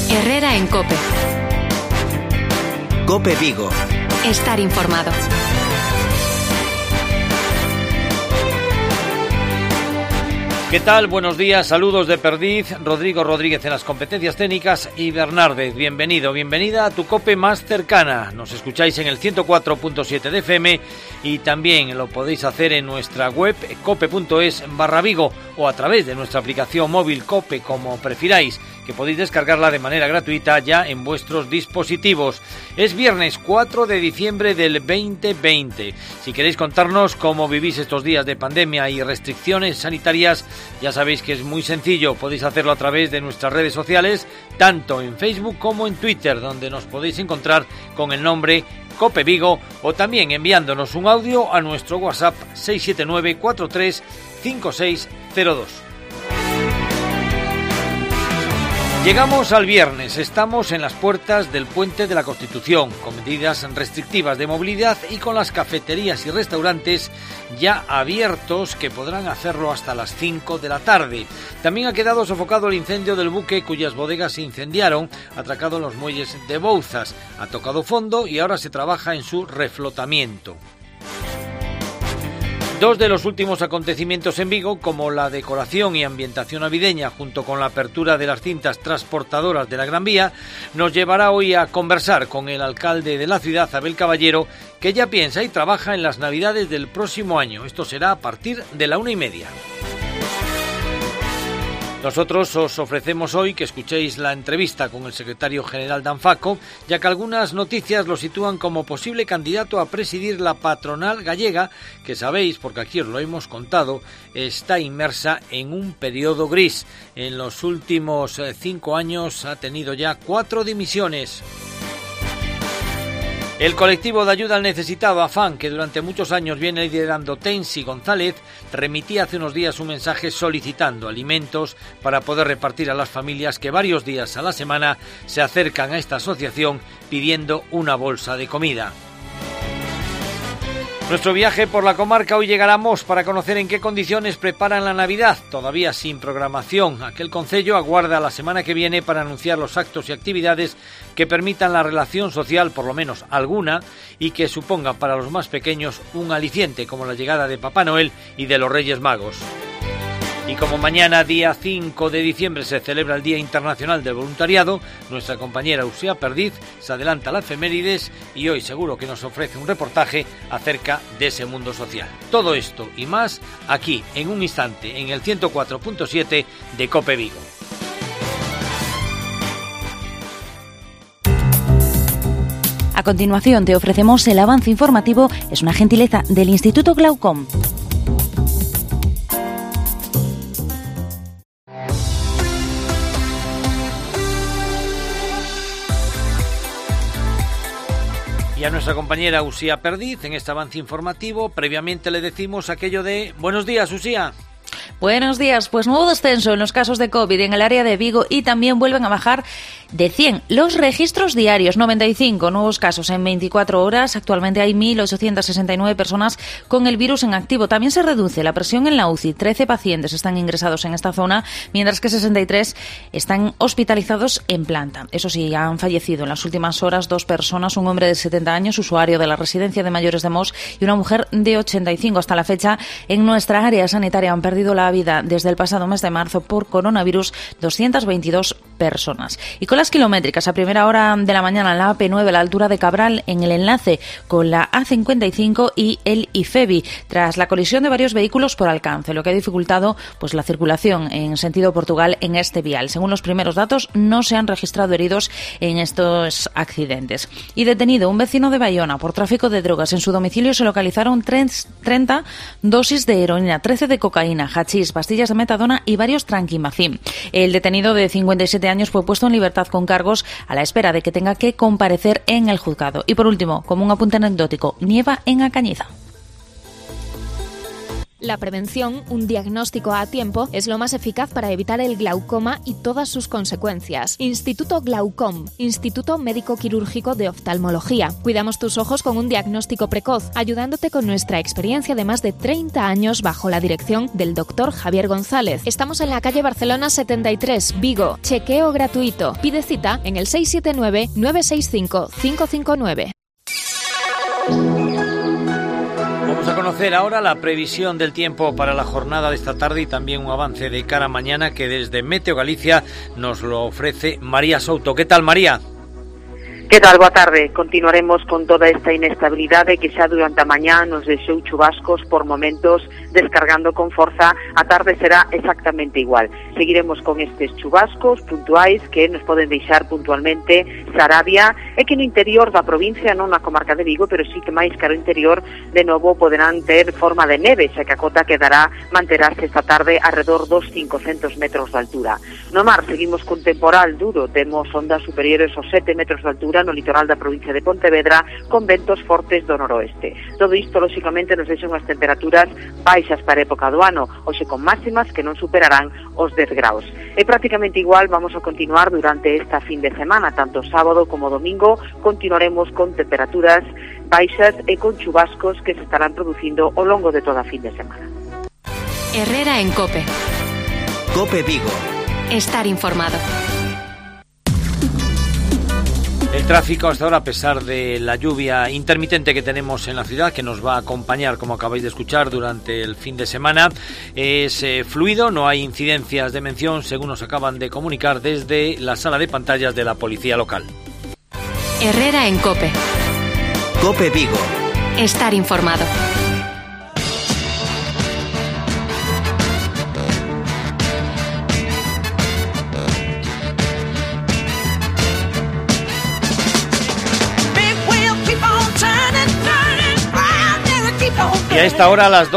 Herrera en COPE. COPE Vigo. Estar informado. ¿Qué tal? Buenos días, saludos de Perdiz, Rodrigo Rodríguez en las competencias técnicas y Bernardez. Bienvenido, bienvenida a tu COPE más cercana. Nos escucháis en el 104.7 de FM y también lo podéis hacer en nuestra web cope.es/Vigo o a través de nuestra aplicación móvil COPE, como prefiráis, que podéis descargarla de manera gratuita ya en vuestros dispositivos. Es viernes 4 de diciembre del 2020. Si queréis contarnos cómo vivís estos días de pandemia y restricciones sanitarias, ya sabéis que es muy sencillo. Podéis hacerlo a través de nuestras redes sociales, tanto en Facebook como en Twitter, donde nos podéis encontrar con el nombre COPE Vigo, o también enviándonos un audio a nuestro WhatsApp 679 43 5602. Llegamos al viernes, estamos en las puertas del Puente de la Constitución, con medidas restrictivas de movilidad y con las cafeterías y restaurantes ya abiertos, que podrán hacerlo hasta las 5 de la tarde. También ha quedado sofocado el incendio del buque cuyas bodegas se incendiaron, atracado en los muelles de Bouzas. Ha tocado fondo y ahora se trabaja en su reflotamiento. Dos de los últimos acontecimientos en Vigo, como la decoración y ambientación navideña junto con la apertura de las cintas transportadoras de la Gran Vía, nos llevará hoy a conversar con el alcalde de la ciudad, Abel Caballero, que ya piensa y trabaja en las Navidades del próximo año. Esto será a partir de la 1:30. Nosotros os ofrecemos hoy que escuchéis la entrevista con el secretario general de Anfaco, ya que algunas noticias lo sitúan como posible candidato a presidir la patronal gallega, que sabéis, porque aquí os lo hemos contado, está inmersa en un periodo gris. En los últimos 5 años ha tenido ya 4 dimisiones. El colectivo de ayuda al necesitado AFAN, que durante muchos años viene liderando Tensi González, remitía hace unos días un mensaje solicitando alimentos para poder repartir a las familias que varios días a la semana se acercan a esta asociación pidiendo una bolsa de comida. Nuestro viaje por la comarca hoy llegará a Mos para conocer en qué condiciones preparan la Navidad, todavía sin programación. Aquel concello aguarda la semana que viene para anunciar los actos y actividades que permitan la relación social, por lo menos alguna, y que supongan para los más pequeños un aliciente, como la llegada de Papá Noel y de los Reyes Magos. Y como mañana, día 5 de diciembre, se celebra el Día Internacional del Voluntariado, nuestra compañera Uxía Perdiz se adelanta a las efemérides y hoy seguro que nos ofrece un reportaje acerca de ese mundo social. Todo esto y más aquí, en un instante, en el 104.7 de COPE Vigo. A continuación te ofrecemos el avance informativo. Es una gentileza del Instituto Glaucom. Y a nuestra compañera Uxía Perdiz en este avance informativo. Previamente le decimos aquello de buenos días, Uxía. Buenos días, pues nuevo descenso en los casos de COVID en el área de Vigo y también vuelven a bajar de 100 los registros diarios, 95 nuevos casos en 24 horas. Actualmente hay 1.869 personas con el virus en activo. También se reduce la presión en la UCI. 13 pacientes están ingresados en esta zona, mientras que 63 están hospitalizados en planta. Eso sí, han fallecido en las últimas horas 2 personas, un hombre de 70 años, usuario de la residencia de mayores de Mos, y una mujer de 85. Hasta la fecha, en nuestra área sanitaria han perdido la vida desde el pasado mes de marzo por coronavirus 222 personas. Y con las kilométricas a primera hora de la mañana en la AP9 a la altura de Cabral, en el enlace con la A55 y el IFEBI, tras la colisión de varios vehículos por alcance, lo que ha dificultado pues la circulación en sentido Portugal en este vial. Según los primeros datos, no se han registrado heridos en estos accidentes. Y detenido un vecino de Bayona por tráfico de drogas. En su domicilio se localizaron 30 dosis de heroína, 13 de cocaína, hachís, pastillas de metadona y varios tranquimacín. El detenido de 57 años fue puesto en libertad con cargos a la espera de que tenga que comparecer en el juzgado. Y por último, como un apunte anecdótico, nieva en Acañiza. La prevención, un diagnóstico a tiempo, es lo más eficaz para evitar el glaucoma y todas sus consecuencias. Instituto Glaucom, Instituto Médico Quirúrgico de Oftalmología. Cuidamos tus ojos con un diagnóstico precoz, ayudándote con nuestra experiencia de más de 30 años bajo la dirección del Dr. Javier González. Estamos en la calle Barcelona 73, Vigo. Chequeo gratuito. Pide cita en el 679-965-559. Vamos a conocer ahora la previsión del tiempo para la jornada de esta tarde y también un avance de cara a mañana que desde Meteo Galicia nos lo ofrece María Souto. ¿Qué tal, María? Que tal? Boa tarde. Continuaremos con toda esta inestabilidade que xa durante a mañá nos deixou chubascos por momentos descargando con forza. A tarde será exactamente igual. Seguiremos con estes chubascos puntuais que nos poden deixar puntualmente Sarabia e que no interior da provincia, non na comarca de Vigo, pero sí que máis caro interior, de novo poderán ter forma de neve, xa que a cota quedará manterase esta tarde alrededor dos 500 metros de altura. No mar seguimos con temporal duro, temos ondas superiores aos 7 metros de altura no litoral da provincia de Pontevedra con ventos fortes do noroeste. Todo isto, lóxicamente, nos deixa unhas temperaturas baixas para a época do ano, hoxe con máximas que non superarán os 10 graus. E prácticamente igual vamos a continuar durante esta fin de semana, tanto sábado como domingo, continuaremos con temperaturas baixas e con chubascos que se estarán producindo ao longo de toda a fin de semana. Herrera en COPE. COPE Vigo. Estar informado. El tráfico hasta ahora, a pesar de la lluvia intermitente que tenemos en la ciudad, que nos va a acompañar, como acabáis de escuchar, durante el fin de semana, es fluido, no hay incidencias de mención, según nos acaban de comunicar desde la sala de pantallas de la policía local. Herrera en COPE. COPE Vigo. Estar informado. Y a esta hora, a las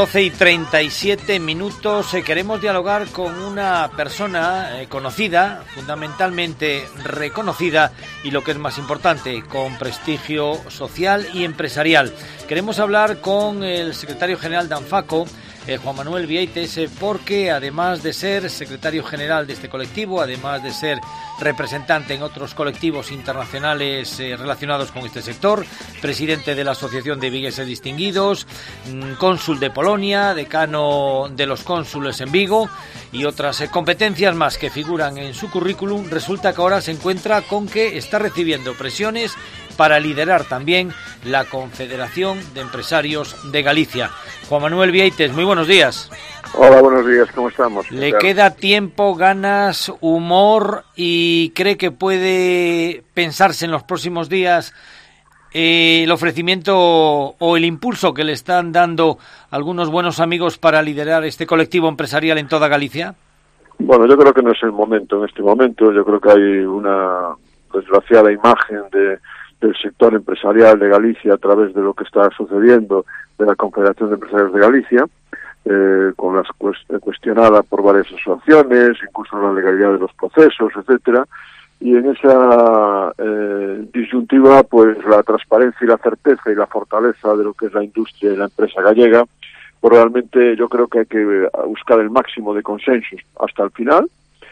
12:37, queremos dialogar con una persona conocida, fundamentalmente reconocida y, lo que es más importante, con prestigio social y empresarial. Queremos hablar con el secretario general de ANFACO, Juan Manuel Vieites, porque además de ser secretario general de este colectivo, además de ser representante en otros colectivos internacionales relacionados con este sector, presidente de la Asociación de Vigueses Distinguidos, cónsul de Polonia, decano de los cónsules en Vigo y otras competencias más que figuran en su currículum, resulta que ahora se encuentra con que está recibiendo presiones para liderar también la Confederación de Empresarios de Galicia. Juan Manuel Vieites, muy buenos días. Hola, buenos días, ¿cómo estamos? ¿Le queda tiempo, ganas, humor y cree que puede pensarse en los próximos días el ofrecimiento o el impulso que le están dando algunos buenos amigos para liderar este colectivo empresarial en toda Galicia? Bueno, yo creo que no es el momento en este momento. Yo creo que hay una desgraciada imagen del sector empresarial de Galicia a través de lo que está sucediendo de la Confederación de Empresarios de Galicia, con las cuestionada por varias asociaciones, incluso la legalidad de los procesos, etcétera. Y en esa disyuntiva, pues la transparencia y la certeza y la fortaleza de lo que es la industria y la empresa gallega, pues realmente yo creo que hay que buscar el máximo de consensos hasta el final,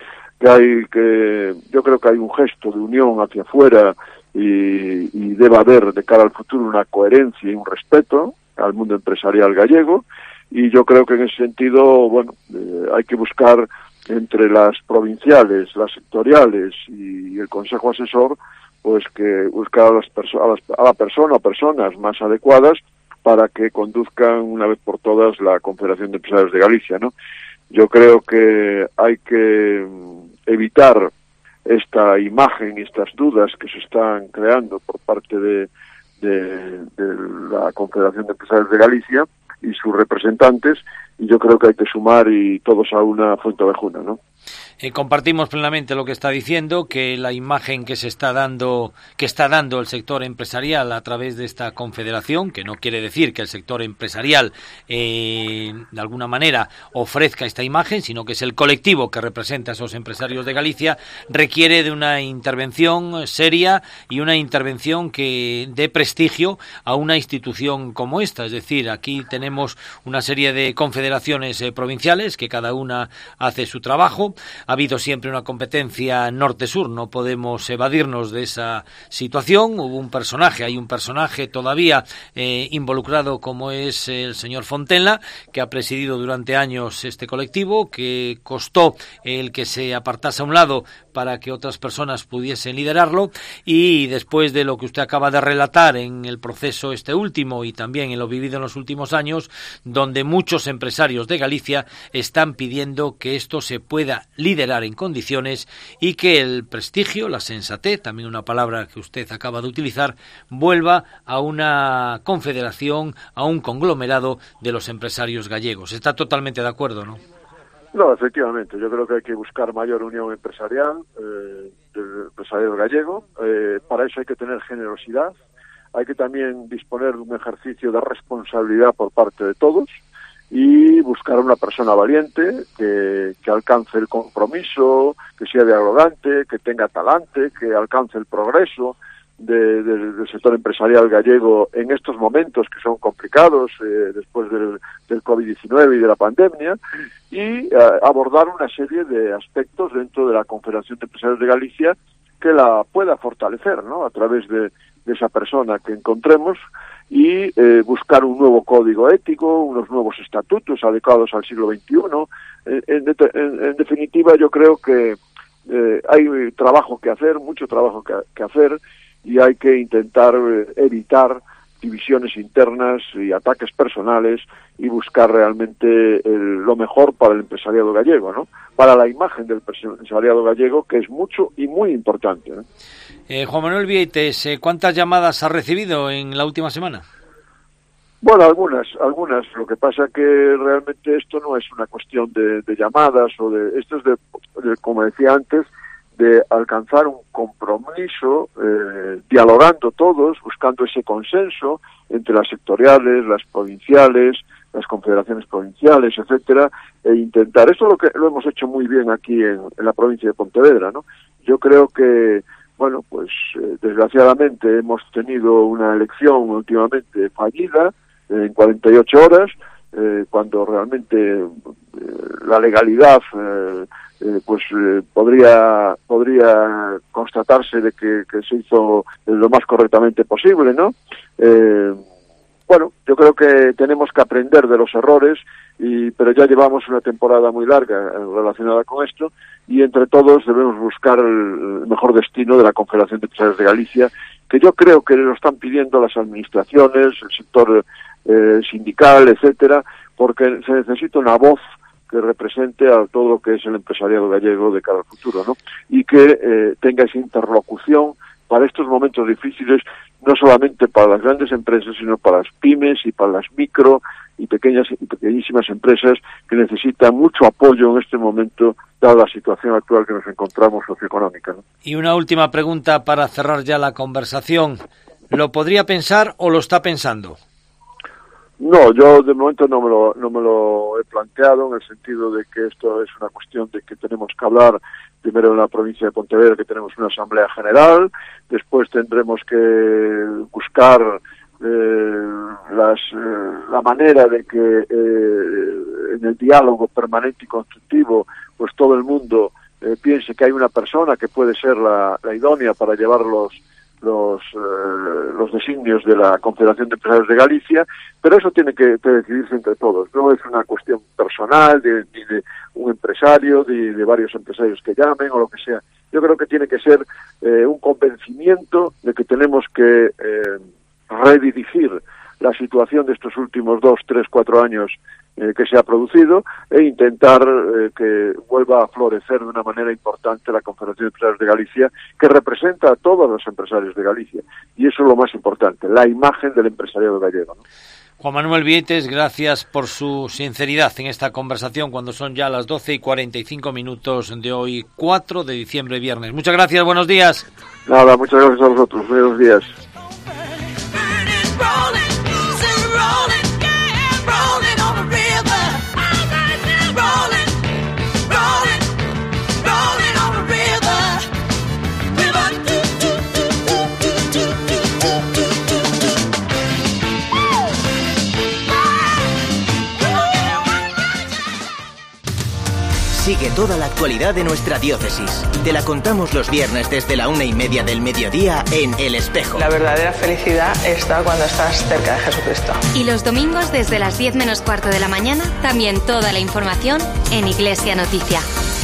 yo creo que hay un gesto de unión hacia afuera y debe haber de cara al futuro una coherencia y un respeto al mundo empresarial gallego, y yo creo que en ese sentido, bueno, hay que buscar entre las provinciales, las sectoriales y el Consejo Asesor, pues que buscar a la persona o personas más adecuadas para que conduzcan una vez por todas la Confederación de Empresarios de Galicia, ¿no? Yo creo que hay que evitar esta imagen y estas dudas que se están creando por parte de la Confederación de Empresarios de Galicia y sus representantes, y yo creo que hay que sumar y todos a una fuente ovejuna, ¿no? Compartimos plenamente lo que está diciendo, que la imagen que está dando el sector empresarial a través de esta confederación, que no quiere decir que el sector empresarial de alguna manera ofrezca esta imagen, sino que es el colectivo que representa a esos empresarios de Galicia, requiere de una intervención seria y una intervención que dé prestigio a una institución como esta. Es decir, aquí tenemos una serie de confederaciones provinciales que cada una hace su trabajo. Ha habido siempre una competencia norte-sur, no podemos evadirnos de esa situación. Hay un personaje todavía involucrado, como es el señor Fontenla, que ha presidido durante años este colectivo, que costó el que se apartase a un lado para que otras personas pudiesen liderarlo, y después de lo que usted acaba de relatar en el proceso este último y también en lo vivido en los últimos años, donde muchos empresarios de Galicia están pidiendo que esto se pueda liderar en condiciones y que el prestigio, la sensatez, también una palabra que usted acaba de utilizar, vuelva a una confederación, a un conglomerado de los empresarios gallegos. Está totalmente de acuerdo, ¿no? No, efectivamente. Yo creo que hay que buscar mayor unión empresarial del empresariado gallego. Para eso hay que tener generosidad. Hay que también disponer de un ejercicio de responsabilidad por parte de todos, y buscar una persona valiente que alcance el compromiso, que sea dialogante, que tenga talante, que alcance el progreso del sector empresarial gallego en estos momentos que son complicados después del COVID-19 y de la pandemia, y abordar una serie de aspectos dentro de la Confederación de Empresarios de Galicia que la pueda fortalecer, ¿no?, a través de esa persona que encontremos, y buscar un nuevo código ético, unos nuevos estatutos adecuados al siglo XXI. En definitiva, yo creo que hay trabajo que hacer, mucho trabajo que hacer, y hay que intentar evitar divisiones internas y ataques personales, y buscar realmente lo mejor para el empresariado gallego, ¿no?, para la imagen del empresariado gallego, que es mucho y muy importante, ¿no? Juan Manuel Vieites, ¿cuántas llamadas ha recibido en la última semana? Bueno, algunas. Lo que pasa que realmente esto no es una cuestión de llamadas esto es de, como decía antes, de alcanzar un compromiso, dialogando todos, buscando ese consenso entre las sectoriales, las provinciales, las confederaciones provinciales, etcétera, e intentar. Esto es lo hemos hecho muy bien aquí en la provincia de Pontevedra, ¿no? Yo creo que, bueno, pues desgraciadamente hemos tenido una elección últimamente fallida en 48 horas, cuando realmente la legalidad podría constatarse de que se hizo lo más correctamente posible, ¿no? Bueno, yo creo que tenemos que aprender de los errores, pero ya llevamos una temporada muy larga relacionada con esto, y entre todos debemos buscar el mejor destino de la Confederación de Empresarios de Galicia, que yo creo que lo están pidiendo las administraciones, el sector sindical, etcétera, porque se necesita una voz que represente a todo lo que es el empresariado gallego de cara al futuro, ¿no? Y que tenga esa interlocución para estos momentos difíciles, no solamente para las grandes empresas, sino para las pymes y para las micro y pequeñas y pequeñísimas empresas que necesitan mucho apoyo en este momento, dada la situación actual que nos encontramos socioeconómica, ¿no? Y una última pregunta para cerrar ya la conversación. ¿Lo podría pensar o lo está pensando? No, yo de momento no me lo he planteado, en el sentido de que esto es una cuestión de que tenemos que hablar primero en la provincia de Pontevedra, que tenemos una asamblea general, después tendremos que buscar la manera de que en el diálogo permanente y constructivo, pues todo el mundo piense que hay una persona que puede ser la idónea para llevar los designios de la Confederación de Empresarios de Galicia, pero eso tiene que decidirse entre todos. No es una cuestión personal ni de un empresario, ni de varios empresarios que llamen o lo que sea. Yo creo que tiene que ser un convencimiento de que tenemos que redirigir la situación de estos últimos 2, 3, 4 años que se ha producido, e intentar que vuelva a florecer de una manera importante la Confederación de Empresarios de Galicia, que representa a todos los empresarios de Galicia, y eso es lo más importante, la imagen del empresariado gallego, ¿no? Juan Manuel Vieites, gracias por su sinceridad en esta conversación cuando son ya las 12:45 de hoy, 4 de diciembre, viernes. Muchas gracias, buenos días. Nada, muchas gracias a vosotros. Buenos días. Sigue toda la actualidad de nuestra diócesis. Te la contamos los viernes desde la 1:30 del mediodía en El Espejo. La verdadera felicidad está cuando estás cerca de Jesucristo. Y los domingos desde las 10 menos cuarto de la mañana, también toda la información en Iglesia Noticia.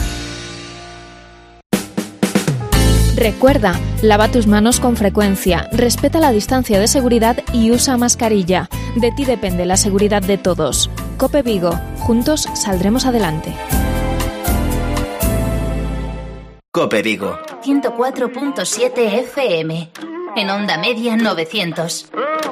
Recuerda, lava tus manos con frecuencia, respeta la distancia de seguridad y usa mascarilla. De ti depende la seguridad de todos. COPE Vigo, juntos saldremos adelante. COPE Vigo 104.7 FM. En onda media 900.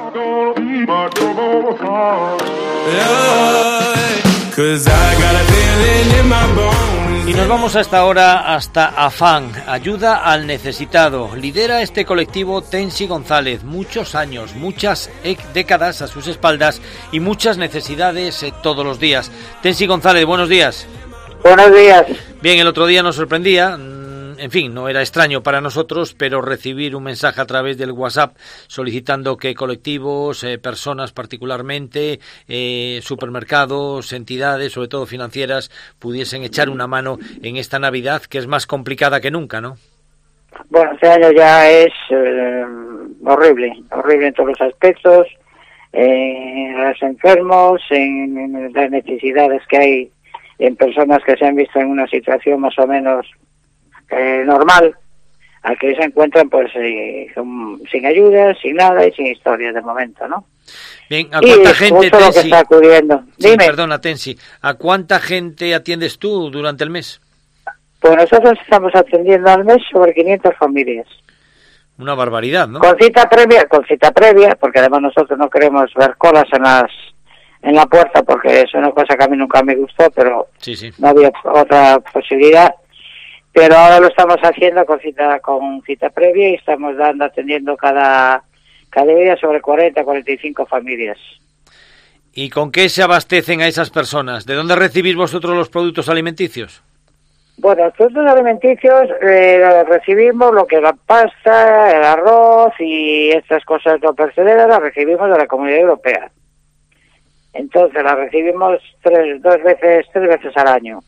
Y nos vamos a esta hora hasta AFAN, Ayuda al Necesitado. Lidera este colectivo Tensi González, muchos años, muchas décadas a sus espaldas y muchas necesidades todos los días. Tensi González, buenos días. Buenos días. Bien, el otro día nos sorprendía. En fin, no era extraño para nosotros, pero recibir un mensaje a través del WhatsApp solicitando que colectivos, personas particularmente, supermercados, entidades, sobre todo financieras, pudiesen echar una mano en esta Navidad, que es más complicada que nunca, ¿no? Bueno, este año ya es horrible en todos los aspectos, en los enfermos, en las necesidades que hay en personas que se han visto en una situación más o menos normal, a que se encuentran pues sin ayuda, sin nada y sin historias de momento, ¿no? Bien, ¿a cuánta gente, Tensi? Lo que está acudiendo. Sí, Dime. perdona, Tensi, ¿a cuánta gente atiendes tú durante el mes? Pues nosotros estamos atendiendo al mes sobre 500 familias. Una barbaridad, ¿no? Con cita previa, porque además nosotros no queremos ver colas en la puerta, porque es una cosa que a mí nunca me gustó, pero sí. No había otra posibilidad. Pero ahora lo estamos haciendo con cita previa y estamos atendiendo cada día sobre 45 familias. ¿Y con qué se abastecen a esas personas? ¿De dónde recibís vosotros los productos alimenticios? Bueno, los productos alimenticios recibimos lo que es la pasta, el arroz y estas cosas no perecederas las recibimos de la Comunidad Europea. Entonces las recibimos tres veces al año.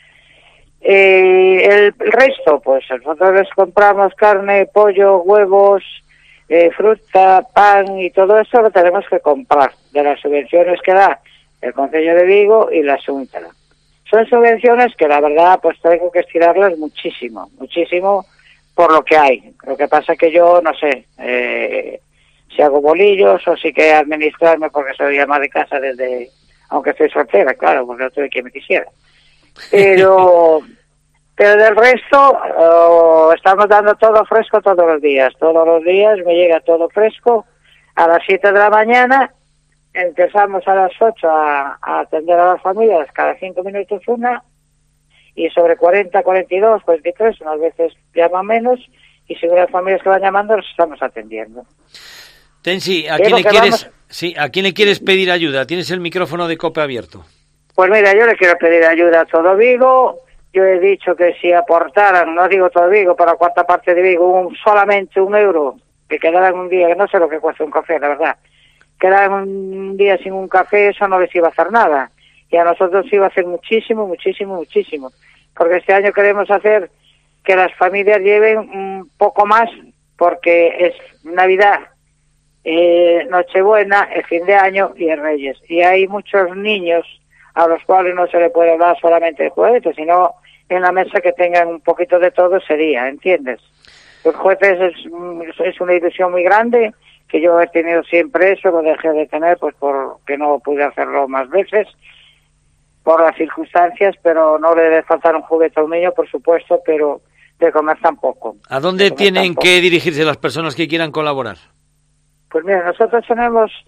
El resto, pues nosotros les compramos carne, pollo, huevos, fruta, pan y todo eso lo tenemos que comprar de las subvenciones que da el Concello de Vigo y la Xunta. Son subvenciones que la verdad pues tengo que estirarlas muchísimo por lo que hay. Lo que pasa que yo no sé si hago bolillos o si que administrarme porque soy ama de casa aunque estoy soltera, claro, porque no tuve quien me quisiera. Pero del resto estamos dando todo fresco todos los días me llega todo fresco a las 7 de la mañana, empezamos a las 8 a atender a las familias, cada 5 minutos una, y sobre 40, 42, 43, unas veces llaman menos, y según las familias que van llamando los estamos atendiendo. Tensi, ¿a quién le quieres pedir ayuda? ¿Tienes el micrófono de COPE abierto? Pues mira, yo le quiero pedir ayuda a todo Vigo. Yo he dicho que si aportaran, no digo todo Vigo, pero la cuarta parte de Vigo, solamente €1, que quedaran un día, que no sé lo que cuesta un café, la verdad, quedaran un día sin un café, eso no les iba a hacer nada. Y a nosotros iba a hacer muchísimo. Porque este año queremos hacer que las familias lleven un poco más, porque es Navidad, Nochebuena, el fin de año y el Reyes. Y hay muchos niños a los cuales no se le puede hablar solamente de juguetes, sino en la mesa que tengan un poquito de todo sería, ¿entiendes? Los juguetes es una ilusión muy grande, que yo he tenido siempre eso, lo dejé de tener pues porque no pude hacerlo más veces, por las circunstancias, pero no le debe faltar un juguete a un niño, por supuesto, pero de comer tampoco. ¿A dónde tienen que dirigirse las personas que quieran colaborar? Pues mira, nosotros tenemos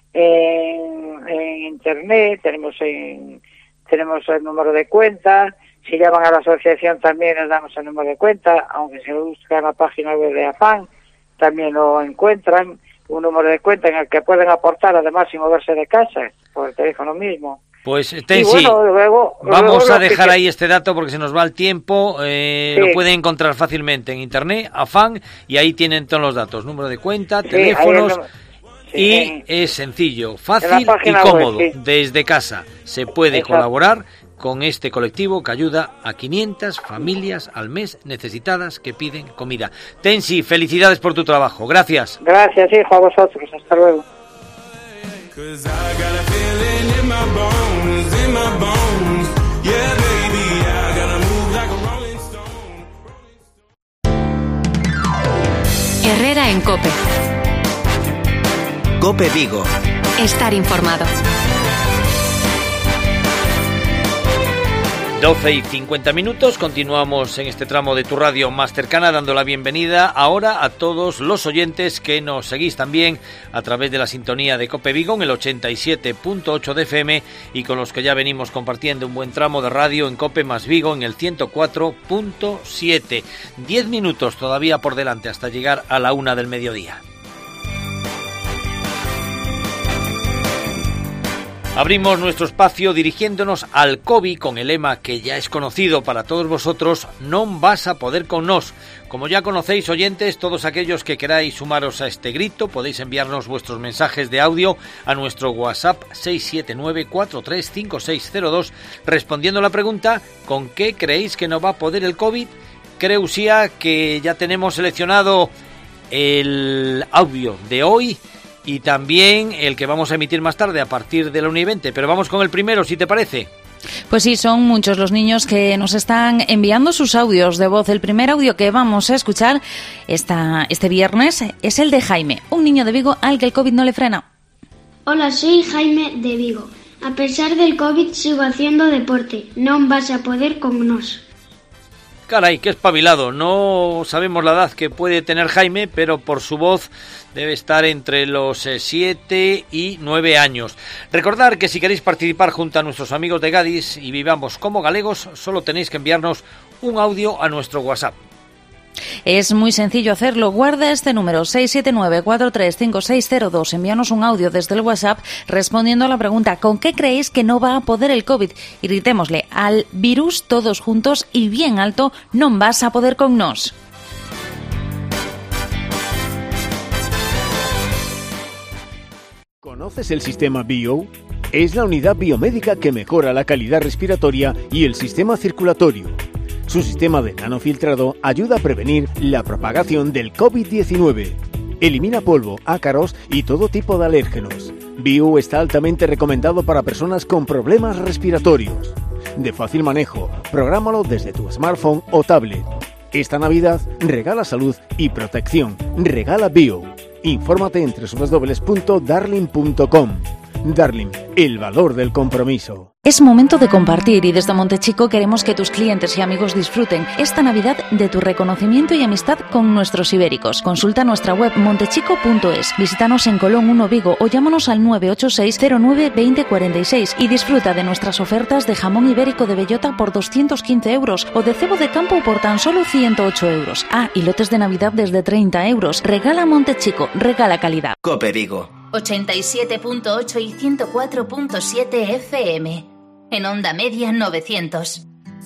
en internet, tenemos el número de cuenta. Si llaman a la asociación también les damos el número de cuenta, aunque se lo buscan en la página web de AFAN, también lo encuentran, un número de cuenta en el que pueden aportar además sin moverse de casa, por el teléfono mismo. Pues Tensi, vamos a dejar ahí este dato porque se nos va el tiempo, lo pueden encontrar fácilmente en internet, AFAN, y ahí tienen todos los datos, número de cuenta, teléfonos, y es sencillo, fácil y cómodo, desde casa se puede colaborar con este colectivo que ayuda a 500 familias al mes necesitadas que piden comida. Tensi, felicidades por tu trabajo. Gracias. Gracias, hijo, a vosotros. Hasta luego. Herrera en COPE. COPE Vigo. Estar informado. 12:50, continuamos en este tramo de tu radio más cercana, dando la bienvenida ahora a todos los oyentes que nos seguís también a través de la sintonía de COPE Vigo en el 87.8 de FM y con los que ya venimos compartiendo un buen tramo de radio en COPE más Vigo en el 104.7. 10 minutos todavía por delante hasta llegar a la 1 del mediodía. Abrimos nuestro espacio dirigiéndonos al COVID con el lema que ya es conocido para todos vosotros, non vas a poder con nos. Como ya conocéis, oyentes, todos aquellos que queráis sumaros a este grito, podéis enviarnos vuestros mensajes de audio a nuestro WhatsApp 679-435602, respondiendo la pregunta, ¿con qué creéis que no va a poder el COVID? Creo, Uxía, que ya tenemos seleccionado el audio de hoy y también el que vamos a emitir más tarde a partir de la 1:20, pero vamos con el primero, si te parece. Pues sí, son muchos los niños que nos están enviando sus audios de voz. El primer audio que vamos a escuchar este viernes es el de Jaime, un niño de Vigo al que el COVID no le frena. Hola, soy Jaime de Vigo. A pesar del COVID sigo haciendo deporte. Non vas a poder con nos. Caray, qué espabilado. No sabemos la edad que puede tener Jaime, pero por su voz debe estar entre los 7 y 9 años. Recordad que si queréis participar junto a nuestros amigos de Gadis y vivamos como galegos, solo tenéis que enviarnos un audio a nuestro WhatsApp. Es muy sencillo hacerlo. Guarda este número 679-435602. Envíanos un audio desde el WhatsApp respondiendo a la pregunta ¿con qué creéis que no va a poder el COVID? Y gritémosle al virus todos juntos y bien alto, non vas a poder con nos. ¿Conoces el sistema BIO? Es la unidad biomédica que mejora la calidad respiratoria y el sistema circulatorio. Su sistema de nanofiltrado ayuda a prevenir la propagación del COVID-19. Elimina polvo, ácaros y todo tipo de alérgenos. BIO está altamente recomendado para personas con problemas respiratorios. De fácil manejo, prográmalo desde tu smartphone o tablet. Esta Navidad regala salud y protección. Regala BIO. Infórmate en www.darling.com. Darling, el valor del compromiso. Es momento de compartir y desde Montechico queremos que tus clientes y amigos disfruten esta Navidad de tu reconocimiento y amistad con nuestros ibéricos. Consulta nuestra web montechico.es, visítanos en Colón 1 Vigo o llámanos al 986-09-2046 y disfruta de nuestras ofertas de jamón ibérico de bellota por 215 euros o de cebo de campo por tan solo 108 euros. Ah, y lotes de Navidad desde 30 euros. Regala Montechico, regala calidad. COPE Vigo. 87.8 y 104.7 FM. En Onda Media 900.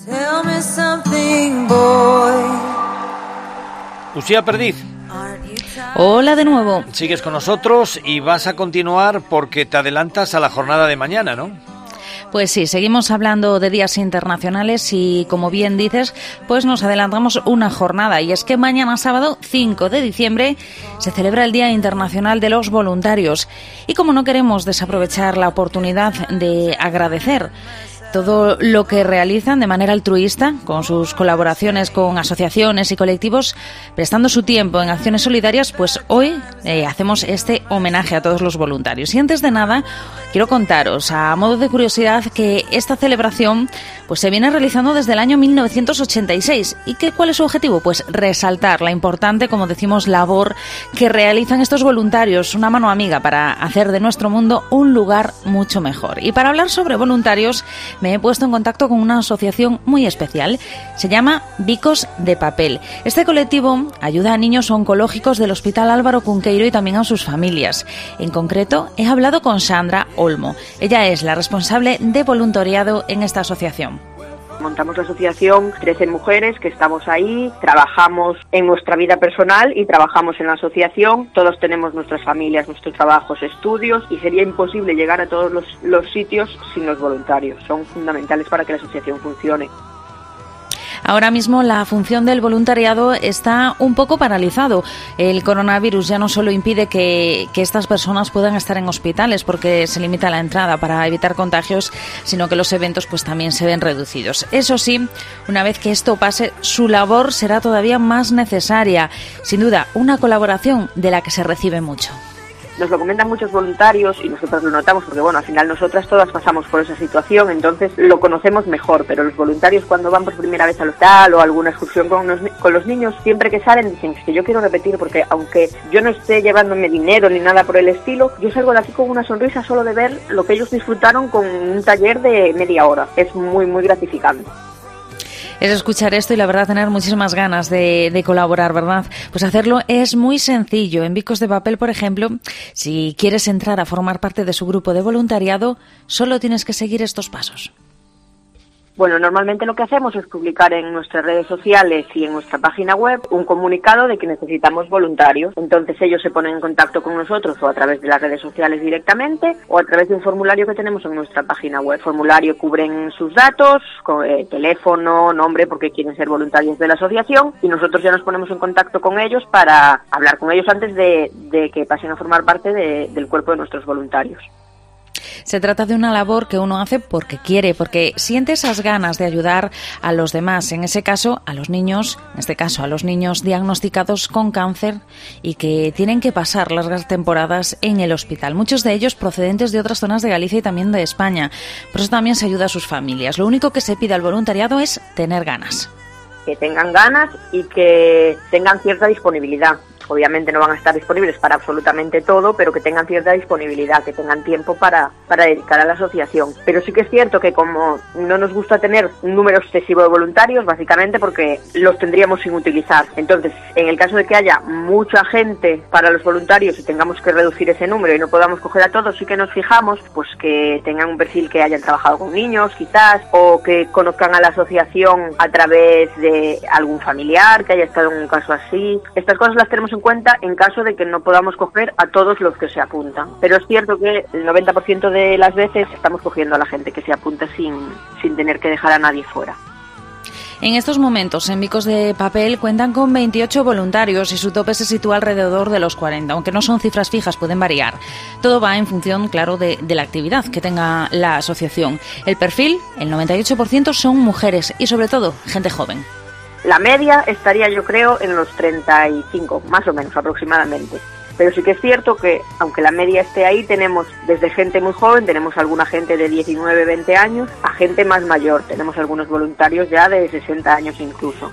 Uxía Perdiz. Hola de nuevo. Sigues con nosotros y vas a continuar porque te adelantas a la jornada de mañana, ¿no? Pues sí, seguimos hablando de días internacionales y, como bien dices, pues nos adelantamos una jornada. Y es que mañana sábado, 5 de diciembre, se celebra el Día Internacional de los Voluntarios. Y como no queremos desaprovechar la oportunidad de agradecer todo lo que realizan de manera altruista, con sus colaboraciones con asociaciones y colectivos, prestando su tiempo en acciones solidarias, pues hoy hacemos este homenaje a todos los voluntarios. Y antes de nada, quiero contaros, a modo de curiosidad, que esta celebración pues se viene realizando desde el año 1986. ¿Y cuál es su objetivo? Pues resaltar la importante, como decimos, labor que realizan estos voluntarios, una mano amiga para hacer de nuestro mundo un lugar mucho mejor. Y para hablar sobre voluntarios, me he puesto en contacto con una asociación muy especial. Se llama Bicos de Papel. Este colectivo ayuda a niños oncológicos del Hospital Álvaro Cunqueiro y también a sus familias. En concreto, he hablado con Sandra Olmo. Ella es la responsable de voluntariado en esta asociación. Montamos la asociación 13 mujeres que estamos ahí, trabajamos en nuestra vida personal y trabajamos en la asociación. Todos tenemos nuestras familias, nuestros trabajos, estudios, y sería imposible llegar a todos los sitios sin los voluntarios. Son fundamentales para que la asociación funcione. Ahora mismo la función del voluntariado está un poco paralizado. El coronavirus ya no solo impide que estas personas puedan estar en hospitales porque se limita la entrada para evitar contagios, sino que los eventos pues también se ven reducidos. Eso sí, una vez que esto pase, su labor será todavía más necesaria. Sin duda, una colaboración de la que se recibe mucho. Nos lo comentan muchos voluntarios y nosotros lo notamos porque, bueno, al final nosotras todas pasamos por esa situación, entonces lo conocemos mejor, pero los voluntarios cuando van por primera vez al hospital o a alguna excursión con los niños, siempre que salen dicen que yo quiero repetir porque aunque yo no esté llevándome dinero ni nada por el estilo, yo salgo de aquí con una sonrisa solo de ver lo que ellos disfrutaron con un taller de media hora. Es muy, muy gratificante. Es escuchar esto y la verdad tener muchísimas ganas de colaborar, ¿verdad? Pues hacerlo es muy sencillo. En Bicos de Papel, por ejemplo, si quieres entrar a formar parte de su grupo de voluntariado, solo tienes que seguir estos pasos. Bueno, normalmente lo que hacemos es publicar en nuestras redes sociales y en nuestra página web un comunicado de que necesitamos voluntarios. Entonces ellos se ponen en contacto con nosotros o a través de las redes sociales directamente o a través de un formulario que tenemos en nuestra página web. El formulario cubren sus datos, teléfono, nombre, porque quieren ser voluntarios de la asociación, y nosotros ya nos ponemos en contacto con ellos para hablar con ellos antes de que pasen a formar parte del cuerpo de nuestros voluntarios. Se trata de una labor que uno hace porque quiere, porque siente esas ganas de ayudar a los demás, en ese caso a los niños, en este caso a los niños diagnosticados con cáncer y que tienen que pasar largas temporadas en el hospital. Muchos de ellos procedentes de otras zonas de Galicia y también de España. Por eso también se ayuda a sus familias. Lo único que se pide al voluntariado es tener ganas. Que tengan ganas y que tengan cierta disponibilidad. Obviamente no van a estar disponibles para absolutamente todo, pero que tengan cierta disponibilidad, que tengan tiempo para dedicar a la asociación. Pero sí que es cierto que como no nos gusta tener un número excesivo de voluntarios, básicamente porque los tendríamos sin utilizar. Entonces, en el caso de que haya mucha gente para los voluntarios y tengamos que reducir ese número y no podamos coger a todos, sí que nos fijamos pues que tengan un perfil que hayan trabajado con niños, quizás, o que conozcan a la asociación a través de algún familiar que haya estado en un caso así. Estas cosas las tenemos en cuenta en caso de que no podamos coger a todos los que se apuntan. Pero es cierto que el 90% de las veces estamos cogiendo a la gente que se apunta sin tener que dejar a nadie fuera. En estos momentos, en Bicos de Papel cuentan con 28 voluntarios y su tope se sitúa alrededor de los 40, aunque no son cifras fijas, pueden variar. Todo va en función, claro, de la actividad que tenga la asociación. El perfil, el 98% son mujeres y sobre todo gente joven. La media estaría, yo creo, en los 35, más o menos, aproximadamente. Pero sí que es cierto que, aunque la media esté ahí, tenemos desde gente muy joven, tenemos alguna gente de 19, 20 años, a gente más mayor. Tenemos algunos voluntarios ya de 60 años incluso.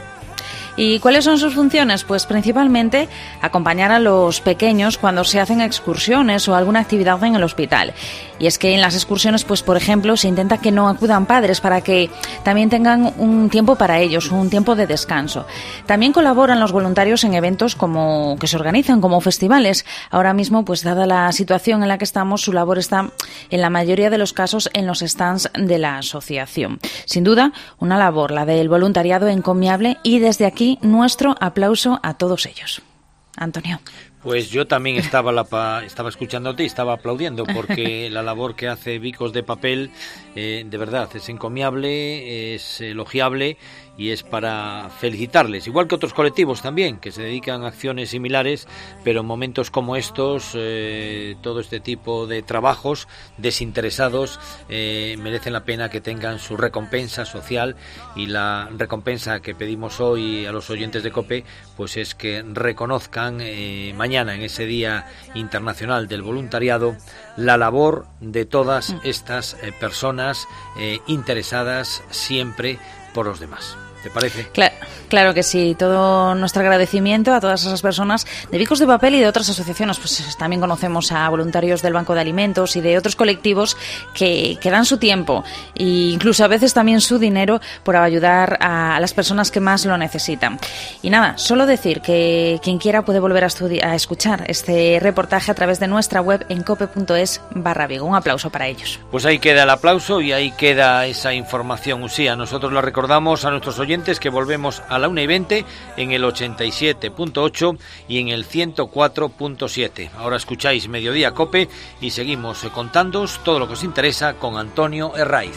¿Y cuáles son sus funciones? Pues principalmente acompañar a los pequeños cuando se hacen excursiones o alguna actividad en el hospital. Y es que en las excursiones, pues por ejemplo, se intenta que no acudan padres para que también tengan un tiempo para ellos, un tiempo de descanso. También colaboran los voluntarios en eventos como que se organizan como festivales. Ahora mismo, pues dada la situación en la que estamos, su labor está en la mayoría de los casos en los stands de la asociación. Sin duda, una labor, la del voluntariado, encomiable, y desde aquí nuestro aplauso a todos ellos. Antonio. Pues yo también estaba escuchándote y estaba aplaudiendo porque la labor que hace Bicos de Papel de verdad es encomiable, es elogiable y es para felicitarles, igual que otros colectivos también, que se dedican a acciones similares, pero en momentos como estos, todo este tipo de trabajos desinteresados merecen la pena que tengan su recompensa social, y la recompensa que pedimos hoy a los oyentes de COPE pues es que reconozcan mañana, en ese Día Internacional del Voluntariado, la labor de todas estas personas interesadas siempre por los demás. ¿Te parece? Claro que sí. Todo nuestro agradecimiento a todas esas personas de Bicos de Papel y de otras asociaciones. Pues también conocemos a voluntarios del Banco de Alimentos y de otros colectivos que dan su tiempo e incluso a veces también su dinero por ayudar a las personas que más lo necesitan. Y nada, solo decir que quien quiera puede volver a escuchar este reportaje a través de nuestra web en cope.es/Vigo. Un aplauso para ellos. Pues ahí queda el aplauso y ahí queda esa información, Usía. Nosotros la recordamos a nuestros oyentes que volvemos a la 1:20 en el 87.8 y en el 104.7. Ahora escucháis Mediodía Cope y seguimos contándoos todo lo que os interesa con Antonio Herraiz.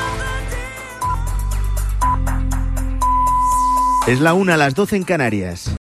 Es la 1 a las 12 en Canarias.